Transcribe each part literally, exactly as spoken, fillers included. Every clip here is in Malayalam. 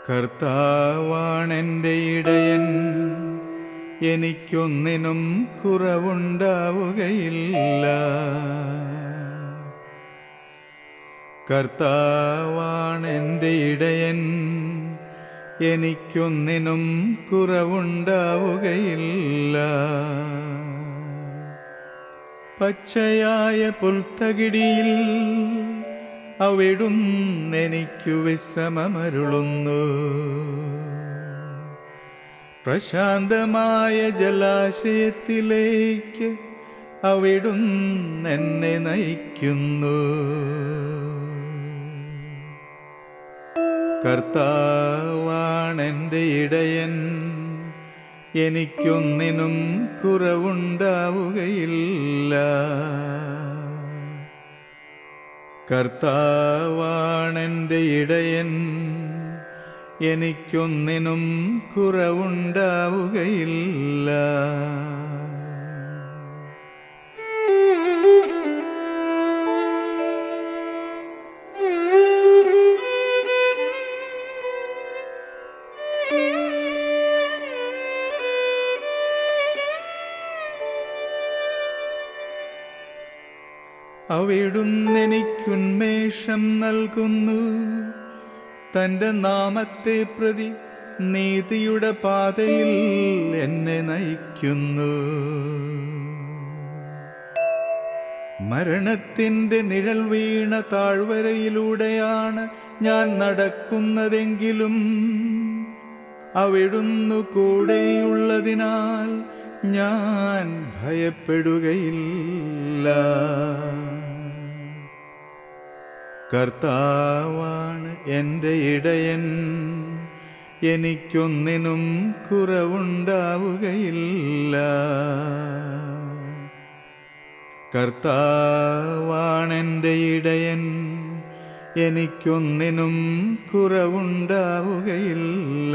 കർത്താവാണെൻ്റെ ഇടയൻ, എനിക്കൊന്നിനും കുറവുണ്ടാവുകയില്ല. കർത്താവാണെൻ്റെ ഇടയൻ, എനിക്കൊന്നിനും കുറവുണ്ടാവുകയില്ല. പച്ചയായ പുൽത്തകിടിയിൽ അവിടുന്നെനിക്കു വിശ്രമമരുളുന്നു. പ്രശാന്തമായ ജലാശയത്തിലേക്ക് അവിടുന്നെന്നെ നയിക്കുന്നു. കർത്താവാണെൻ്റെ ഇടയൻ, എനിക്കൊന്നിനും കുറവുണ്ടാവുകയില്ല. കർത്താവാണെൻ്റെ ഇടയൻ, എനിക്കൊന്നിനും കുറവുണ്ടാവുകയില്ല. അവിടുന്നെനിക്കുന്മേഷം നൽകുന്നു. തൻ്റെ നാമത്തെ പ്രതി നീതിയുടെ പാതയിൽ എന്നെ നയിക്കുന്നു. മരണത്തിൻ്റെ നിഴൽ വീണ താഴ്വരയിലൂടെയാണ് ഞാൻ നടക്കുന്നതെങ്കിലും അവിടുന്നു കൂടെയുള്ളതിനാൽ ഞാൻ ഭയപ്പെടുകയില്ല. കർത്താവാണ് എൻ്റെ ഇടയൻ, എനിക്കൊന്നിനും കുറവുണ്ടാവുകയില്ല. കർത്താവാണെൻ്റെ ഇടയൻ, എനിക്കൊന്നിനും കുറവുണ്ടാവുകയില്ല.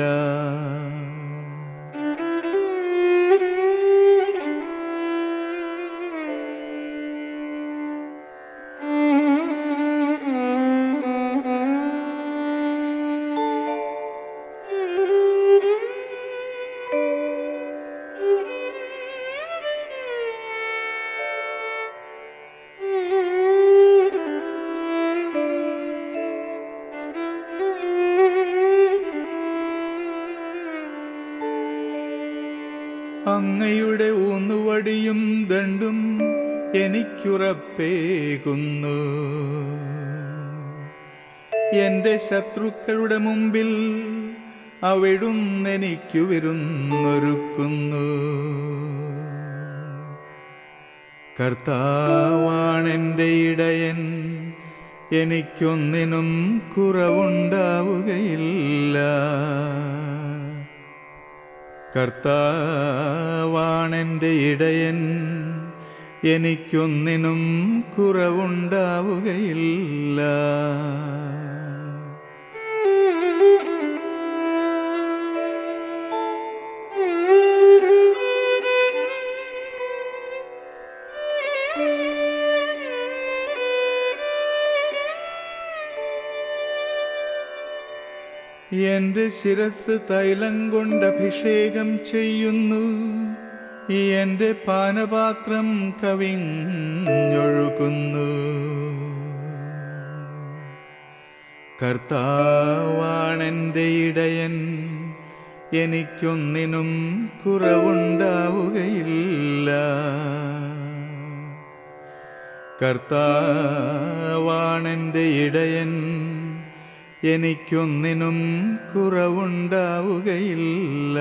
അങ്ങയുടെ ഊന്നുവടിയും ദണ്ഡും എനിക്കുറപ്പേകുന്നു. എൻ്റെ ശത്രുക്കളുടെ മുമ്പിൽ അവിടുന്നെനിക്കു വിരുന്നൊരുക്കുന്നു. കർത്താവാണെൻ്റെ ഇടയൻ, എനിക്കൊന്നിനും കുറവുണ്ടാവുകയില്ല. കർത്താവാണെൻ്റെ ഇടയൻ, എനിക്കൊന്നിനും കുറവുണ്ടാവുകയില്ല. എൻ്റെ ശിരസ് തൈലം കൊണ്ട് അഭിഷേകം ചെയ്യുന്നു. എൻ്റെ പാനപാത്രം കവിഞ്ഞൊഴുകുന്നു. കർത്താവാണെൻ്റെ ഇടയൻ, എനിക്കൊന്നിനും കുറവുണ്ടാവുകയില്ല. കർത്താവാണെൻ്റെ ഇടയൻ, എനിക്കൊന്നിനും കുറവുണ്ടാവുകയില്ല.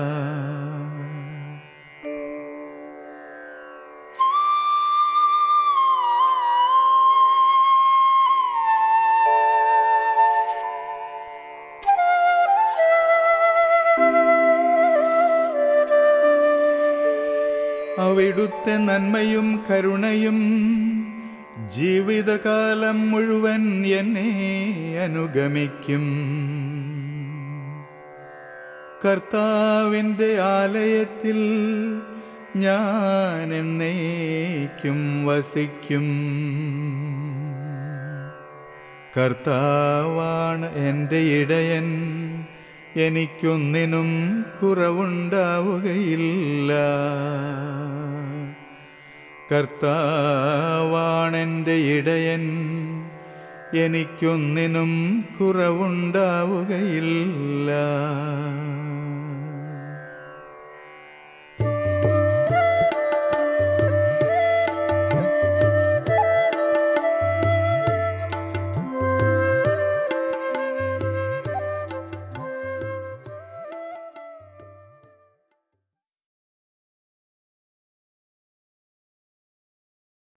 അവിടുത്തെ നന്മയും കരുണയും ജീവിതകാലം മുഴുവൻ എന്നെ അനുഗമിക്കും. കർത്താവിൻ്റെ ആലയത്തിൽ ഞാൻ എന്നേക്കും വസിക്കും. കർത്താവാണ് എൻ്റെ ഇടയൻ, എനിക്കൊന്നിനും കുറവുണ്ടാവുകയില്ല. കർത്താവാണെൻ്റെ ഇടയൻ, എനിക്കൊന്നിനും കുറവുണ്ടാവുകയില്ല.